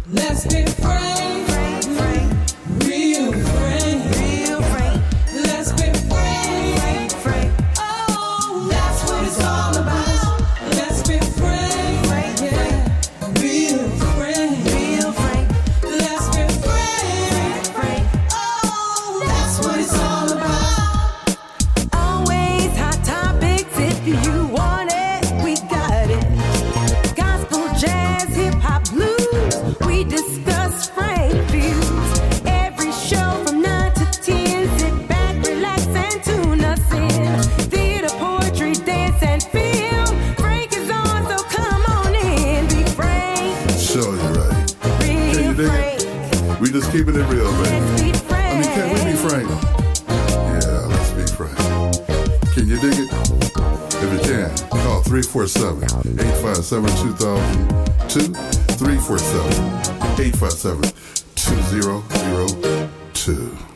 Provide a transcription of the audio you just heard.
Let's be frank, real frank. Let's be frank. Oh, that's what it's all about. Let's be frank, yeah. Real frank. Let's be frank. Oh, that's what it's all about. Always hot topics if you want it, we got it. Gospel, jazz, hip hop, blues, we discuss frank views. Every show from 9 to 10, sit back, relax, and tune us in. Theater, poetry, dance, and film. Frank is on, so come on in. Be frank, Sure, you're right. Can you real dig frank. it? We just keeping it real, man. Let's be frank. I mean, can we be frank? Yeah, let's be frank. Can you dig it? If you can, call 347-857-2002, 347-857-2002.